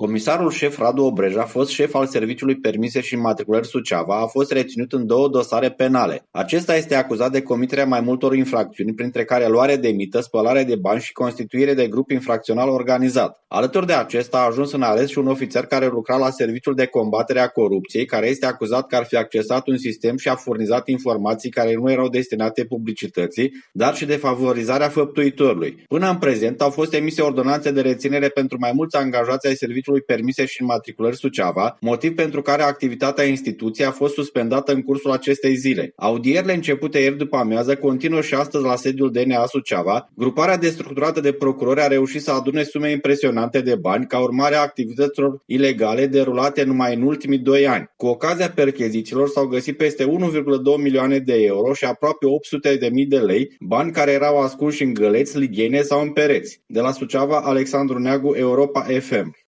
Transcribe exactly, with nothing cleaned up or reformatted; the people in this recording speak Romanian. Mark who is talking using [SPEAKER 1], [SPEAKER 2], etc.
[SPEAKER 1] Comisarul șef Radu Obreja, fost șef al Serviciului Permise și Înmatriculări Suceava, a fost reținut în două dosare penale. Acesta este acuzat de comiterea mai multor infracțiuni, printre care luare de mită, spălare de bani și constituire de grup infracțional organizat. Alături de acesta a ajuns în arest și un ofițer care lucra la Serviciul de Combatere a Corupției, care este acuzat că ar fi accesat un sistem și a furnizat informații care nu erau destinate publicității, dar și de favorizarea făptuitorului. Până în prezent au fost emise ordonanțe de reținere pentru mai mulți angajați ai Serviciului Permise și Înmatriculări Suceava, motiv pentru care activitatea instituției a fost suspendată în cursul acestei zile. Audierile începute ieri după amiază continuă și astăzi la sediul D N A Suceava. Gruparea destructurată de procurori a reușit să adune sume impresionante de bani ca urmare a activităților ilegale derulate numai în ultimii doi ani. Cu ocazia perchezițiilor s-au găsit peste unu virgulă doi milioane de euro și aproape opt sute de mii de lei, bani care erau ascunși în găleți, lighene sau în pereți. De la Suceava, Alexandru Neagu, Europa F M.